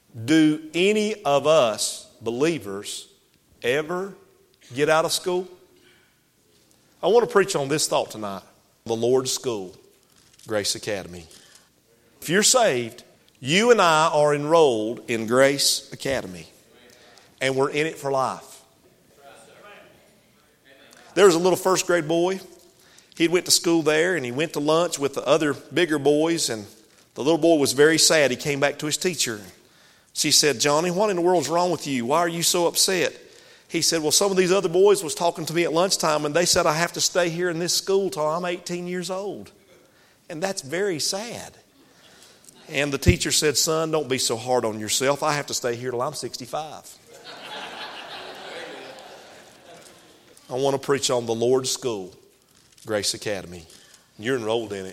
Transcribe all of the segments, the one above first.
Do any of us believers ever get out of school? I want to preach on this thought tonight. The Lord's School, Grace Academy. If you're saved, you and I are enrolled in Grace Academy. And we're in it for life. There was a little first grade boy. He went to school there and he went to lunch with the other bigger boys. And the little boy was very sad. He came back to his teacher. She said, Johnny, what in the world's wrong with you? Why are you so upset? He said, well, some of these other boys was talking to me at lunchtime and they said I have to stay here in this school till I'm 18 years old. And that's very sad. And the teacher said, son, don't be so hard on yourself. I have to stay here till I'm 65. I want to preach on the Lord's School, Grace Academy. You're enrolled in it.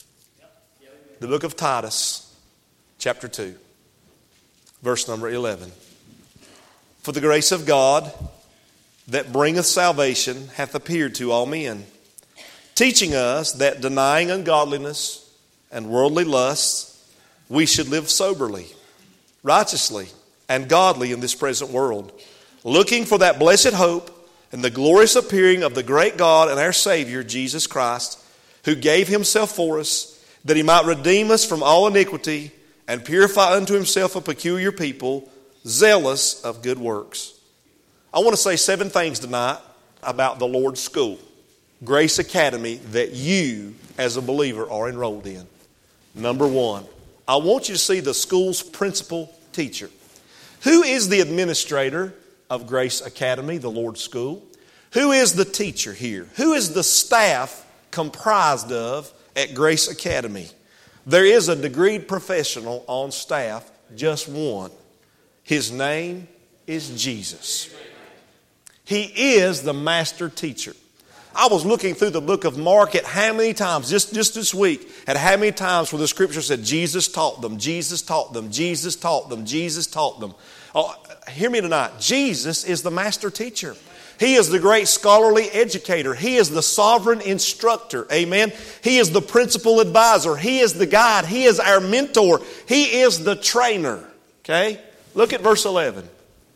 The book of Titus, chapter 2, verse number 11. For the grace of God that bringeth salvation hath appeared to all men, teaching us that denying ungodliness and worldly lusts, we should live soberly, righteously, and godly in this present world, looking for that blessed hope and the glorious appearing of the great God and our Savior, Jesus Christ, who gave himself for us, that he might redeem us from all iniquity and purify unto himself a peculiar people, zealous of good works. I want to say 7 things tonight about the Lord's School, Grace Academy, that you as a believer are enrolled in. Number 1, I want you to see the school's principal teacher. Who is the administrator of Grace Academy, the Lord's School? Who is the teacher here? Who is the staff comprised of at Grace Academy? There is a degreed professional on staff, just one. His name is Jesus. He is the master teacher. I was looking through the book of Mark at how many times, just this week, at how many times where the scripture said Jesus taught them, Jesus taught them, Jesus taught them, Jesus taught them. Oh, hear me tonight. Jesus is the master teacher. He is the great scholarly educator. He is the sovereign instructor. Amen. He is the principal advisor. He is the guide. He is our mentor. He is the trainer. Okay? Look at verse 11.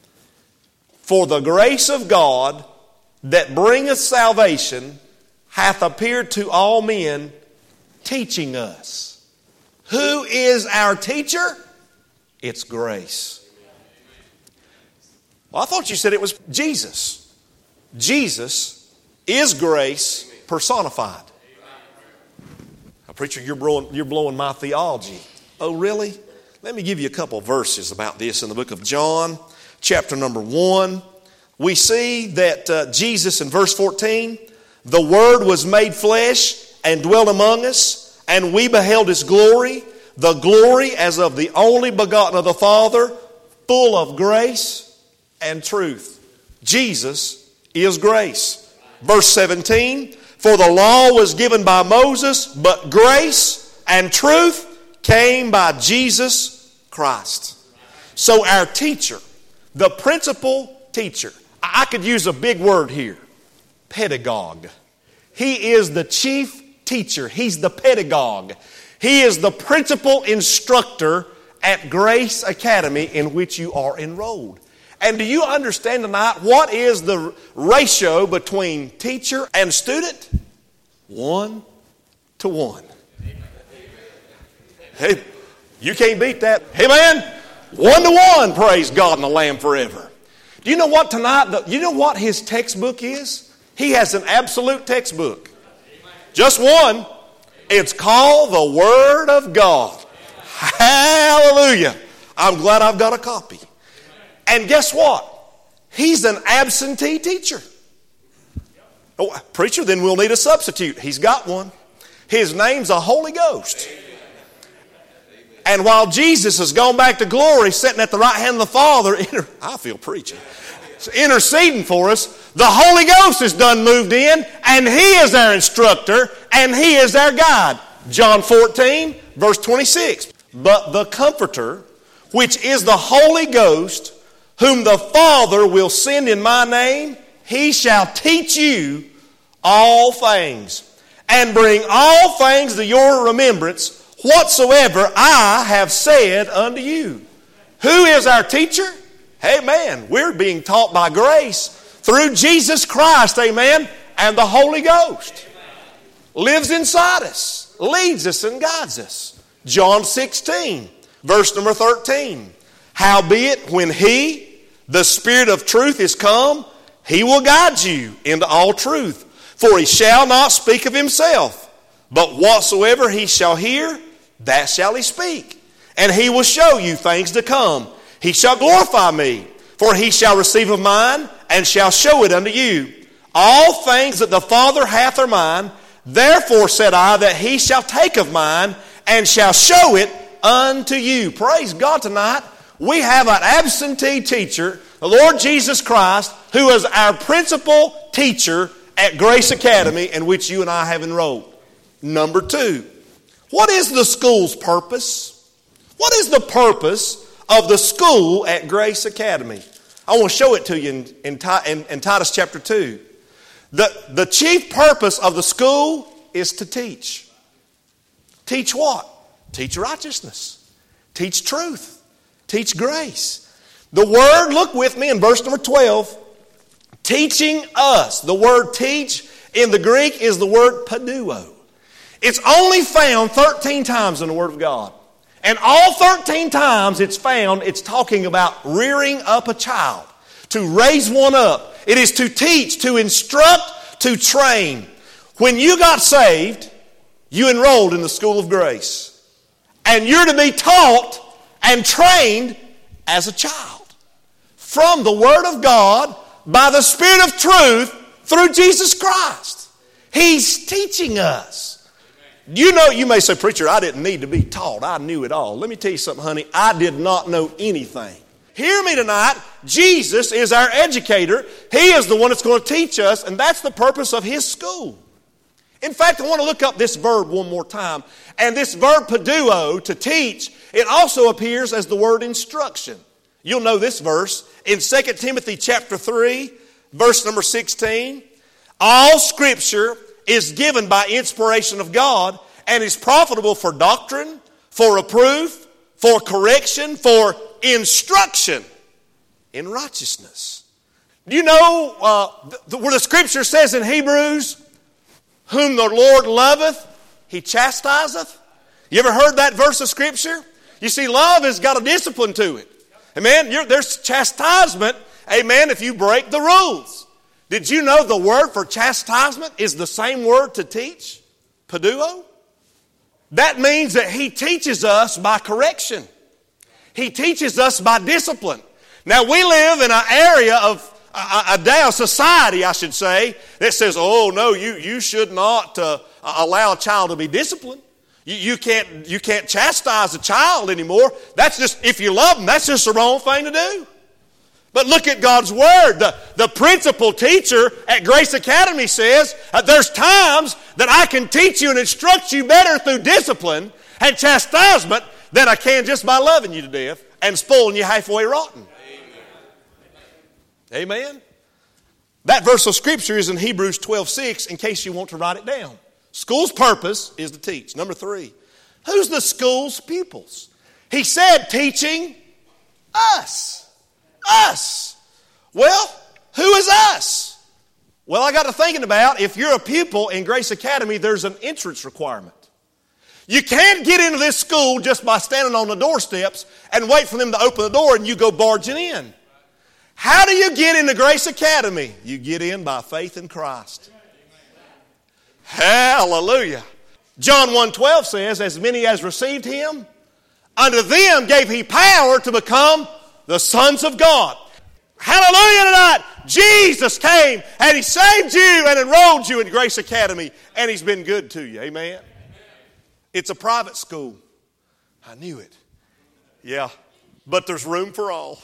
For the grace of God that bringeth salvation hath appeared to all men, teaching us. Who is our teacher? It's grace. Well, I thought you said it was Jesus. Jesus is grace personified. Now, preacher, you're blowing my theology. Oh, really? Let me give you a couple verses about this in the book of John, chapter number 1. We see that Jesus in verse 14, the Word was made flesh and dwelt among us, and we beheld His glory, the glory as of the only begotten of the Father, full of grace and truth. Jesus is grace. Verse 17, for the law was given by Moses, but grace and truth came by Jesus Christ. So our teacher, the principal teacher, I could use a big word here, pedagogue. He is the chief teacher. He's the pedagogue. He is the principal instructor at Grace Academy in which you are enrolled. And do you understand tonight what is the ratio between teacher and student? 1 to 1. Hey, you can't beat that. Hey man, 1 to 1, praise God and the Lamb forever. Do you know what tonight, you know what his textbook is? He has an absolute textbook. Just one. It's called the Word of God. Hallelujah. I'm glad I've got a copy. And guess what? He's an absentee teacher. Oh, preacher, then we'll need a substitute. He's got one. His name's the Holy Ghost. And while Jesus has gone back to glory, sitting at the right hand of the Father, I feel preaching, interceding for us, the Holy Ghost is done moved in, and He is our instructor, and He is our guide. John 14, verse 26. But the Comforter, which is the Holy Ghost, whom the Father will send in my name, He shall teach you all things, and bring all things to your remembrance, whatsoever I have said unto you. Who is our teacher? Amen. We're being taught by grace through Jesus Christ, amen, and the Holy Ghost. Lives inside us, leads us and guides us. John 16, verse number 13. Howbeit, when He, the Spirit of truth, is come, He will guide you into all truth. For He shall not speak of Himself, but whatsoever He shall hear, that shall He speak. And He will show you things to come. He shall glorify Me, for He shall receive of mine, and shall show it unto you. All things that the Father hath are mine. Therefore said I, that He shall take of mine, and shall show it unto you. Praise God tonight. We have an absentee teacher, the Lord Jesus Christ, who is our principal teacher at Grace Academy, in which you and I have enrolled. Number 2, what is the school's purpose? What is the purpose of the school at Grace Academy? I want to show it to you in Titus chapter 2. The chief purpose of the school is to teach. Teach what? Teach righteousness. Teach truth. Teach grace. The word, look with me in verse number 12, teaching us. The word teach in the Greek is the word paduo. It's only found 13 times in the Word of God. And all 13 times it's talking about rearing up a child, to raise one up. It is to teach, to instruct, to train. When you got saved, you enrolled in the school of grace. And you're to be taught and trained as a child from the Word of God by the Spirit of truth through Jesus Christ. He's teaching us. You know, you may say, preacher, I didn't need to be taught. I knew it all. Let me tell you something, honey. I did not know anything. Hear me tonight. Jesus is our educator. He is the one that's going to teach us, and that's the purpose of His school. In fact, I want to look up this verb one more time. And this verb paduo, to teach, it also appears as the word instruction. You'll know this verse in 2 Timothy chapter 3, verse number 16. All Scripture is given by inspiration of God and is profitable for doctrine, for reproof, for correction, for instruction in righteousness. Do you know where the Scripture says in Hebrews, whom the Lord loveth, He chastiseth? You ever heard that verse of Scripture? You see, love has got a discipline to it. Amen? There's chastisement, amen, if you break the rules. Did you know the word for chastisement is the same word to teach? Paduo? That means that He teaches us by correction. He teaches us by discipline. Now we live in an area of a society, I should say, that says, oh no, you should not allow a child to be disciplined. You can't chastise a child anymore. That's just, if you love them, that's just the wrong thing to do. But look at God's Word. The principal teacher at Grace Academy says, there's times that I can teach you and instruct you better through discipline and chastisement than I can just by loving you to death and spoiling you halfway rotten. Amen. Amen. That verse of Scripture is in Hebrews 12:6 in case you want to write it down. School's purpose is to teach. Number 3, who's the school's pupils? He said teaching us. Us. Well, who is us? Well, I got to thinking about, if you're a pupil in Grace Academy, there's an entrance requirement. You can't get into this school just by standing on the doorsteps and wait for them to open the door and you go barging in. How do you get into Grace Academy? You get in by faith in Christ. Hallelujah. John 1:12 says, as many as received Him, unto them gave He power to become the sons of God. Hallelujah tonight. Jesus came and He saved you and enrolled you in Grace Academy, and He's been good to you. Amen. It's a private school. I knew it. Yeah, but there's room for all.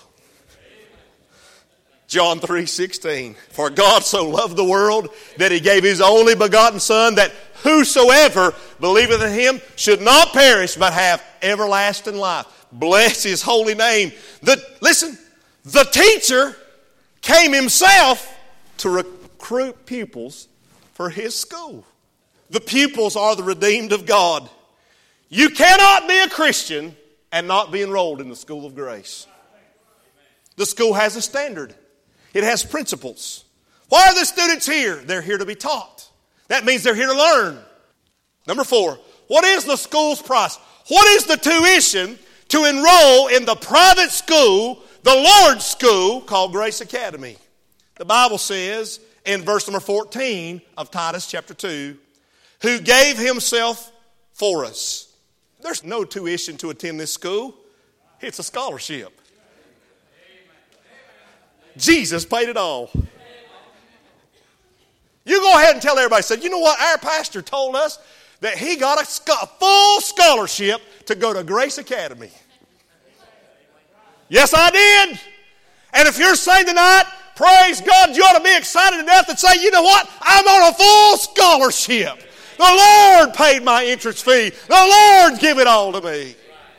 John 3:16. For God so loved the world that He gave His only begotten Son, that whosoever believeth in Him should not perish but have everlasting life. Bless His holy name. Listen, the teacher came himself to recruit pupils for his school. The pupils are the redeemed of God. You cannot be a Christian and not be enrolled in the school of grace. The school has a standard. It has principles. Why are the students here? They're here to be taught. That means they're here to learn. Number 4, what is the school's price? What is the tuition to enroll in the private school, the Lord's school, called Grace Academy? The Bible says in verse number 14 of Titus chapter 2, who gave himself for us. There's no tuition to attend this school. It's a scholarship. Jesus paid it all. You go ahead and tell everybody, say, you know what, our pastor told us that he got a full scholarship to go to Grace Academy. Yes, I did. And if you're saved tonight, praise God, you ought to be excited to death and say, you know what, I'm on a full scholarship. The Lord paid my entrance fee. The Lord give it all to me.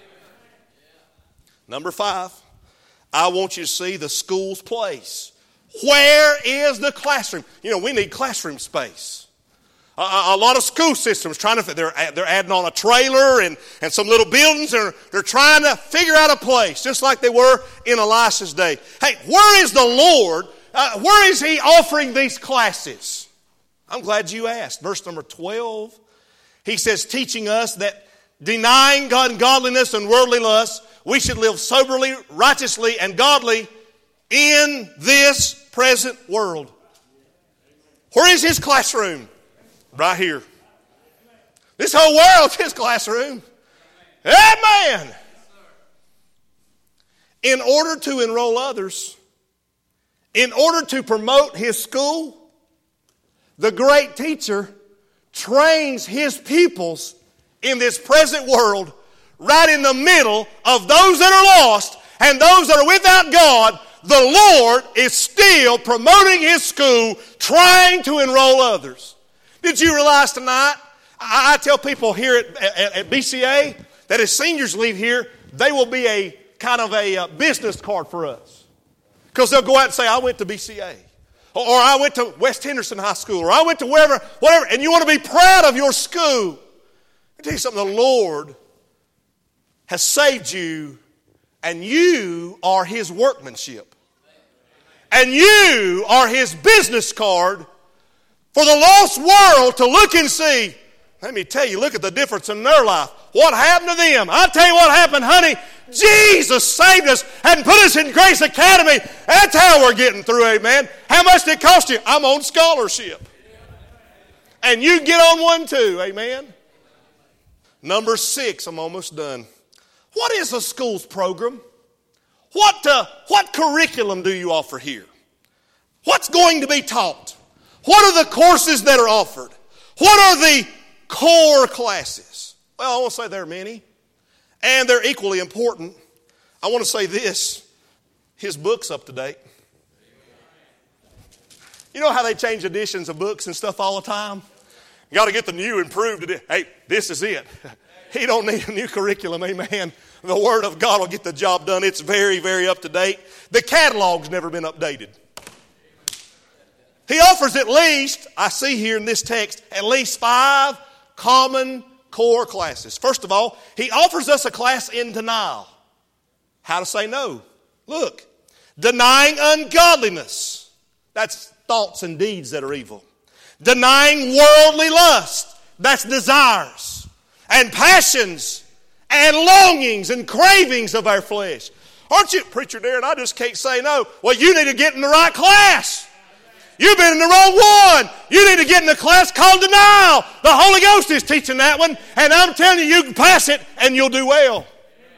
Number 5, I want you to see the school's place. Where is the classroom? You know, we need classroom space. A lot of school systems trying to, they're adding on a trailer and some little buildings, and they're trying to figure out a place, just like they were in Elisha's day. Hey, where is the Lord? Where is He offering these classes? I'm glad you asked. Verse number 12, He says, teaching us that denying ungodliness and worldly lust, we should live soberly, righteously, and godly in this present world. Where is His classroom? Right here. This whole world's His classroom. Amen. In order to enroll others, in order to promote His school, the great teacher trains His pupils in this present world, right in the middle of those that are lost and those that are without God. The Lord is still promoting His school, trying to enroll others. Did you realize tonight, I tell people here at BCA that as seniors leave here, they will be a kind of a business card for us. Because they'll go out and say, I went to BCA. Or I went to West Henderson High School. Or I went to wherever, whatever. And you want to be proud of your school. Let me tell you something. The Lord has saved you, and you are His workmanship. And you are His business card for the lost world to look and see. Let me tell you, look at the difference in their life. What happened to them? I'll tell you what happened, honey. Jesus saved us and put us in Grace Academy. That's how we're getting through, amen. How much did it cost you? I'm on scholarship. And you get on one too, amen. Number 6, I'm almost done. What is a school's program? What curriculum do you offer here? What's going to be taught? What are the courses that are offered? What are the core classes? Well, I want to say there are many, and they're equally important. I want to say this. His book's up to date. You know how they change editions of books and stuff all the time? You got to get the new improved edition. Hey, this is it. He don't need a new curriculum, amen. The Word of God will get the job done. It's very, very up to date. The catalog's never been updated. He offers at least, I see here in this text, at least 5 common core classes. First of all, He offers us a class in denial. How to say no. Look, denying ungodliness. That's thoughts and deeds that are evil. Denying worldly lust. That's desires and passions and longings and cravings of our flesh. Aren't you, Preacher Darren, I just can't say no. Well, you need to get in the right class. You've been in the wrong one. You need to get in the class called denial. The Holy Ghost is teaching that one, and I'm telling you, you can pass it and you'll do well.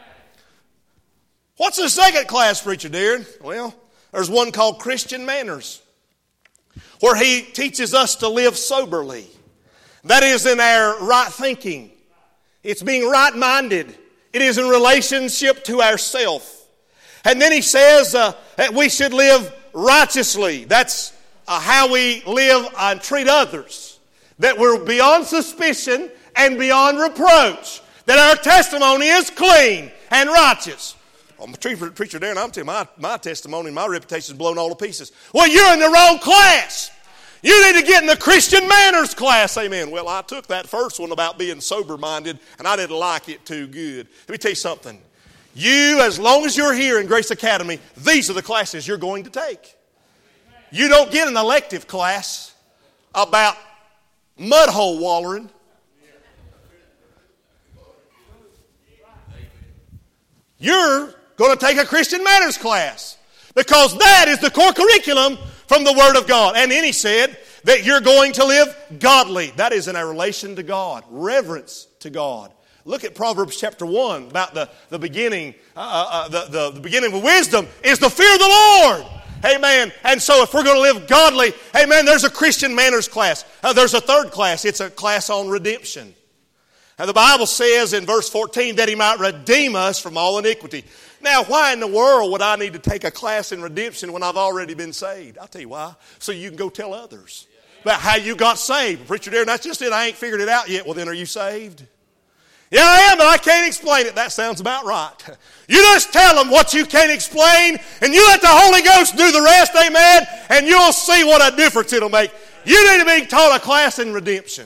What's the second class, Preacher Darren? Well, there's one called Christian Manners, where he teaches us to live soberly. That is in our right thinking. It's being right-minded. It is in relationship to ourself. And then he says that we should live righteously. That's how we live and treat others. That we're beyond suspicion and beyond reproach. That our testimony is clean and righteous. Well, Preacher Darren, I'm telling you, my testimony and my reputation is blown all to pieces. Well, you're in the wrong class. You need to get in the Christian Manners class, amen. Well, I took that first one about being sober-minded, and I didn't like it too good. Let me tell you something. You, as long as you're here in Grace Academy, these are the classes you're going to take. You don't get an elective class about mud hole wallering. You're going to take a Christian manners class because that is the core curriculum from the Word of God. And then he said that you're going to live godly. That is in a relation to God, reverence to God. Look at Proverbs chapter 1 about the beginning. The beginning of wisdom is the fear of the Lord. Amen. And so if we're going to live godly, amen, there's a Christian manners class. There's a third class. It's a class on redemption. And the Bible says in verse 14 that He might redeem us from all iniquity. Now, why in the world would I need to take a class in redemption when I've already been saved? I'll tell you why. So you can go tell others about how you got saved. Preacher, dear, that's just it. I ain't figured it out yet. Well, then are you saved? Yeah, I am, but I can't explain it. That sounds about right. You just tell them what you can't explain, and you let the Holy Ghost do the rest, amen, and you'll see what a difference it'll make. You need to be taught a class in redemption.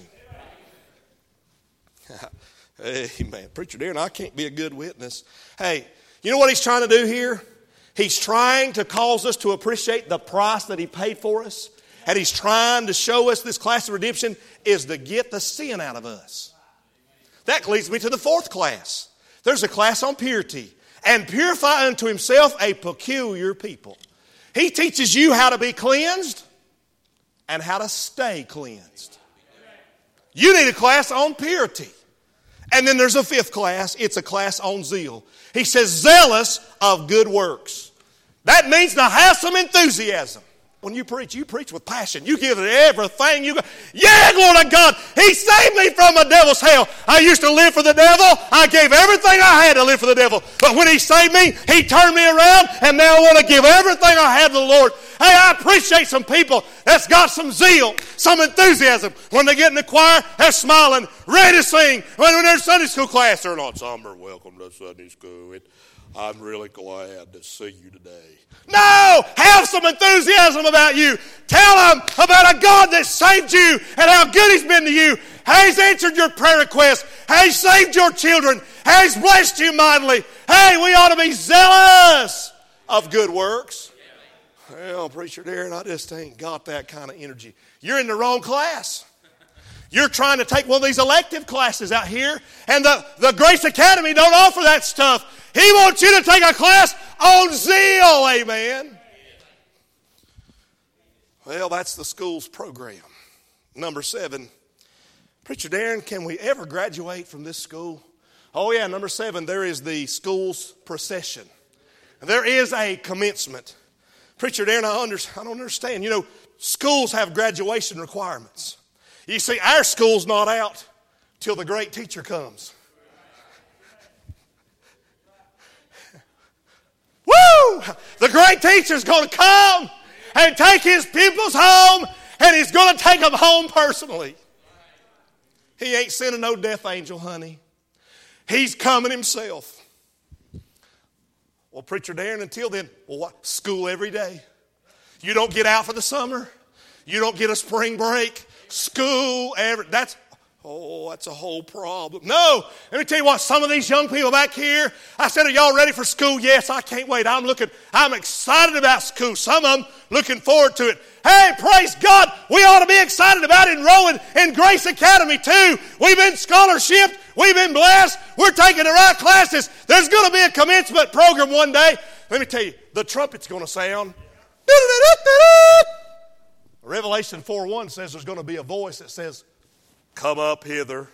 Amen. Preacher, dear, and I can't be a good witness. Hey, you know what he's trying to do here? He's trying to cause us to appreciate the price that He paid for us, and he's trying to show us this class of redemption is to get the sin out of us. That leads me to the fourth class. There's a class on purity. And purify unto himself a peculiar people. He teaches you how to be cleansed and how to stay cleansed. You need a class on purity. And then there's a fifth class. It's a class on zeal. He says, zealous of good works. That means to have some enthusiasm. When you preach with passion. You give it everything you got. Yeah, glory to God. He saved me from the devil's hell. I used to live for the devil. I gave everything I had to live for the devil. But when He saved me, He turned me around, and now I want to give everything I have to the Lord. Hey, I appreciate some people that's got some zeal, some enthusiasm. When they get in the choir, they're smiling, ready to sing. When they're in Sunday school class, they're not somber. Welcome to Sunday school. I'm really glad to see you today. No! Have some enthusiasm about you. Tell them about a God that saved you and how good He's been to you. How He's answered your prayer requests. How He's saved your children. How He's blessed you mightily. Hey, we ought to be zealous of good works. Well, preacher Darren, I just ain't got that kind of energy. You're in the wrong class. You're trying to take one of these elective classes out here, and the Grace Academy don't offer that stuff. He wants you to take a class on zeal, amen. Well, that's the school's program. Number 7, Preacher Darren, can we ever graduate from this school? Oh yeah, number 7, there is the school's procession. There is a commencement. Preacher Darren, I don't understand. You know, schools have graduation requirements. You see, our school's not out till the great teacher comes. Woo! The great teacher's going to come and take his pupils home, and he's going to take them home personally. He ain't sending no death angel, honey. He's coming himself. Well, Preacher Darren, until then, well, what? School every day. You don't get out for the summer. You don't get a spring break. School that's a whole problem. No, let me tell you what, some of these young people back here, I said, are y'all ready for school? Yes, I can't wait. I'm excited about school. Some of them looking forward to it. Hey, praise God, we ought to be excited about enrolling in Grace Academy too. We've been scholarshiped. We've been blessed. We're taking the right classes. There's going to be a commencement program one day. Let me tell you, the trumpet's going to sound. Revelation 4:1 says there's going to be a voice that says, come up hither.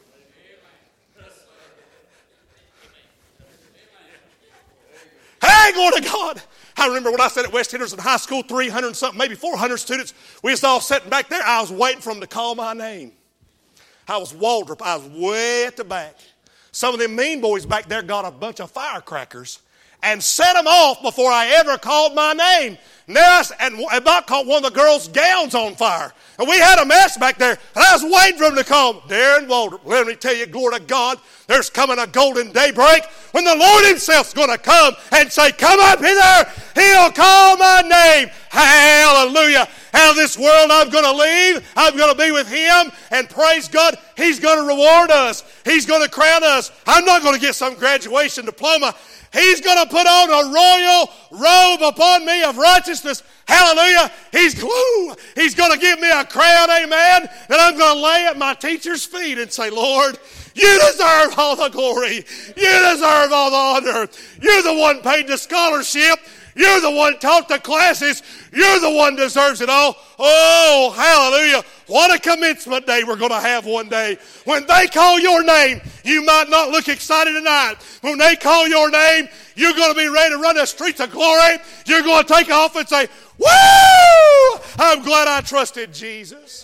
Hey, glory to God. I remember when I sat at West Henderson High School, 300 something, maybe 400 students. We was all sitting back there. I was waiting for them to call my name. I was Waldrop. I was way at the back. Some of them mean boys back there got a bunch of firecrackers and set them off before I ever called my name. And about caught one of the girls' gowns on fire. And we had a mess back there. And I was waiting for him to call Darren Waldrop. Let me tell you, glory to God, there's coming a golden daybreak when the Lord himself's going to come and say, come up hither. He'll call my name. Hallelujah. out of this world I'm going to leave. I'm going to be with Him. And praise God, He's going to reward us. He's going to crown us. I'm not going to get some graduation diploma. He's going to put on a royal robe upon me of righteousness. Hallelujah. He's going to give me a crown, amen, that I'm going to lay at my teacher's feet and say, Lord, you deserve all the glory. You deserve all the honor. You're the one paid the scholarship. You're the one taught the classes. You're the one deserves it all. Oh, hallelujah. What a commencement day we're going to have one day. When they call your name, you might not look excited tonight. When they call your name, you're going to be ready to run the streets of glory. You're going to take off and say, woo! I'm glad I trusted Jesus.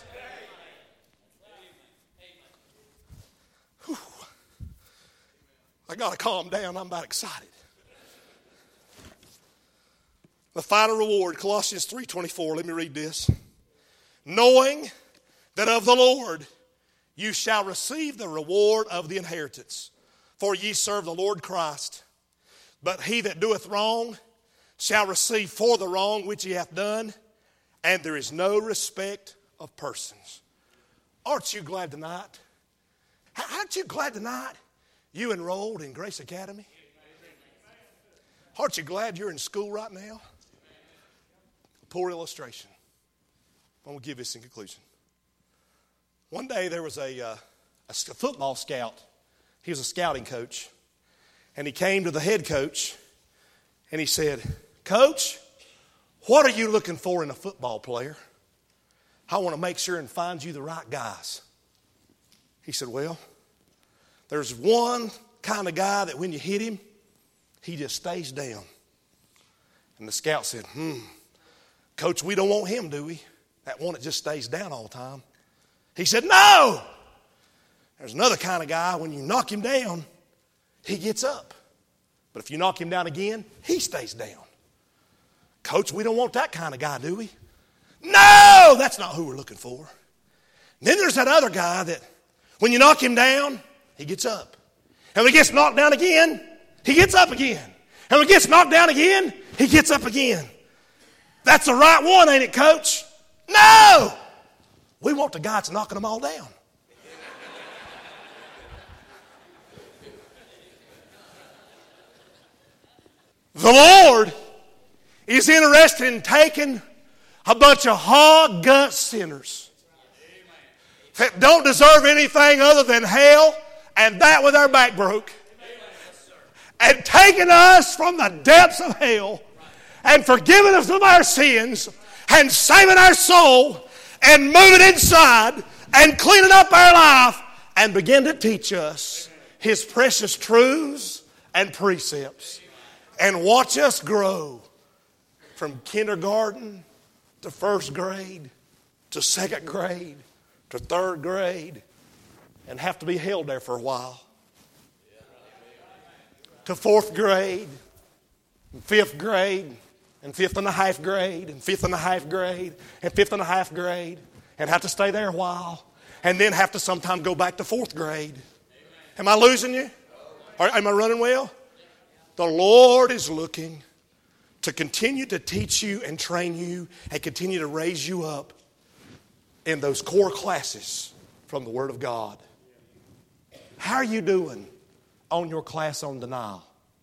Whew. I got to calm down. I'm about excited. The final reward, Colossians 3:24. Let me read this. Knowing that of the Lord you shall receive the reward of the inheritance, for ye serve the Lord Christ. But he that doeth wrong shall receive for the wrong which he hath done, and there is no respect of persons. Aren't you glad tonight? Aren't you glad tonight you enrolled in Grace Academy? Aren't you glad you're in school right now? Poor illustration. I'm going to give this in conclusion. One day there was a football scout. He was a scouting coach. And he came to the head coach and he said, Coach, what are you looking for in a football player? I want to make sure and find you the right guys. He said, well, there's one kind of guy that when you hit him, he just stays down. And the scout said, Coach, we don't want him, do we? That one that just stays down all the time. He said, no. There's another kind of guy, when you knock him down, he gets up. But if you knock him down again, he stays down. Coach, we don't want that kind of guy, do we? No, that's not who we're looking for. And then there's that other guy that when you knock him down, he gets up. And when he gets knocked down again, he gets up again. And when he gets knocked down again, he gets up again. That's the right one, ain't it, Coach? No! We want the guy that's knocking them all down. The Lord is interested in taking a bunch of hog-gut sinners that don't deserve anything other than hell, and that with our back broke, and taking us from the depths of hell and forgiving us of our sins and saving our soul and moving inside and cleaning up our life and begin to teach us His precious truths and precepts and watch us grow from kindergarten to first grade to second grade to third grade and have to be held there for a while to fourth grade and fifth grade and fifth and a half grade, and fifth and a half grade, and fifth and a half grade, and have to stay there a while, and then have to sometime go back to fourth grade. Am I losing you? Or am I running well? The Lord is looking to continue to teach you and train you and continue to raise you up in those core classes from the Word of God. How are you doing on your class on denial?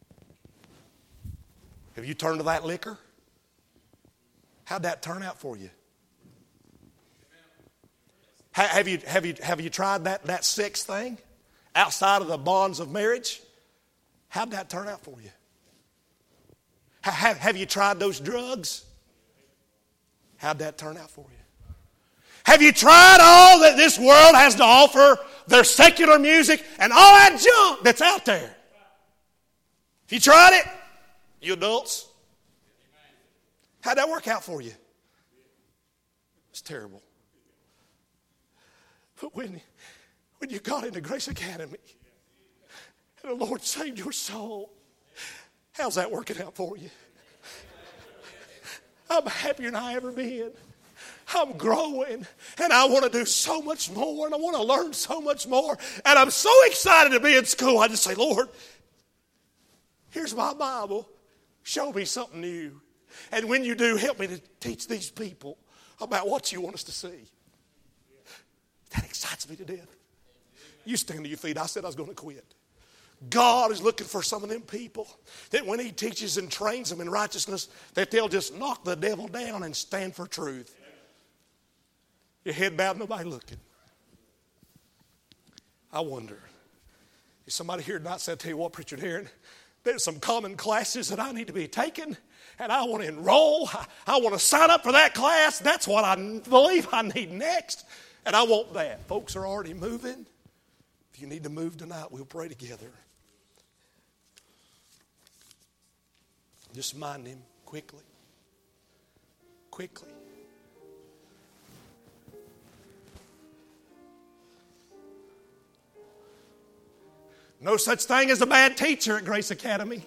Have you turned to that liquor? How'd that turn out for you? Have you tried that sex thing outside of the bonds of marriage? How'd that turn out for you? Have you tried those drugs? How'd that turn out for you? Have you tried all that this world has to offer, their secular music and all that junk that's out there? Have you tried it, you adults? How'd that work out for you? It's terrible. But when you got into Grace Academy and the Lord saved your soul, how's that working out for you? I'm happier than I ever been. I'm growing, and I want to do so much more, and I want to learn so much more. And I'm so excited to be in school. I just say, Lord, here's my Bible. Show me something new. And when you do, help me to teach these people about what you want us to see. That excites me to death. You stand to your feet. I said I was going to quit. God is looking for some of them people that when He teaches and trains them in righteousness, that they'll just knock the devil down and stand for truth. Your head bowed, nobody looking. I wonder, is somebody here tonight said, "Tell you what, Preacher Darren, there's some common classes that I need to be taking, and I want to enroll. I want to sign up for that class. That's what I believe I need next, and I want that." Folks are already moving. If you need to move tonight, we'll pray together. Just mind Him quickly. Quickly. No such thing as a bad teacher at Grace Academy.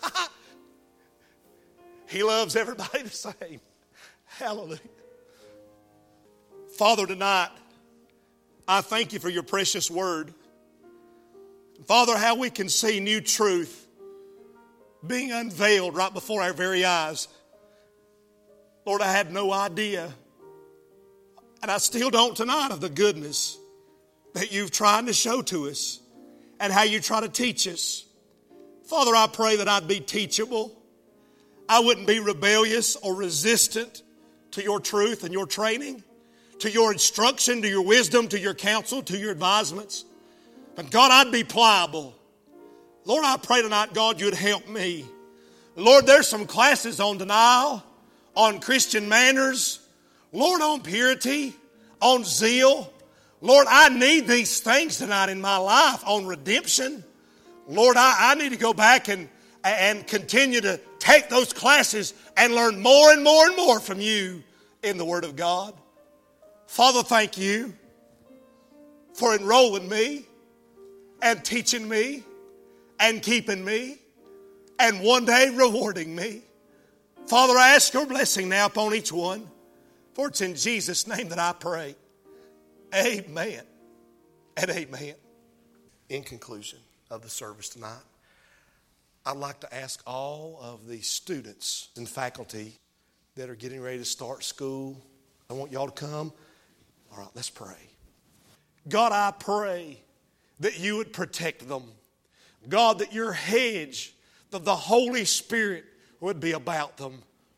He loves everybody the same. Hallelujah. Father, tonight, I thank You for Your precious word. Father, how we can see new truth being unveiled right before our very eyes. Lord, I had no idea, and I still don't tonight, of the goodness that You've tried to show to us and how You try to teach us. Father, I pray that I'd be teachable. I wouldn't be rebellious or resistant to Your truth and Your training, to Your instruction, to Your wisdom, to Your counsel, to Your advisements. But God, I'd be pliable. Lord, I pray tonight, God, You'd help me. Lord, there's some classes on denial, on Christian manners, Lord, on purity, on zeal. Lord, I need these things tonight in my life, on redemption. Lord, I need to go back and continue to take those classes and learn more and more and more from You in the Word of God. Father, thank You for enrolling me and teaching me and keeping me and one day rewarding me. Father, I ask Your blessing now upon each one, for it's in Jesus' name that I pray. Amen and amen. In conclusion of the service tonight, I'd like to ask all of the students and faculty that are getting ready to start school, I want y'all to come. All right, let's pray. God, I pray that You would protect them. God, that Your hedge, that the Holy Spirit would be about them.